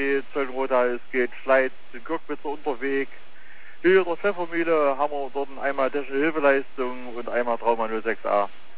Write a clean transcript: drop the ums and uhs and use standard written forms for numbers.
Zeugenroda, es geht Schleit, den Gurkwitzer Unterweg. Hier in der Pfeffermühle haben wir dort einmal Technische Hilfeleistung und einmal Trauma 06a.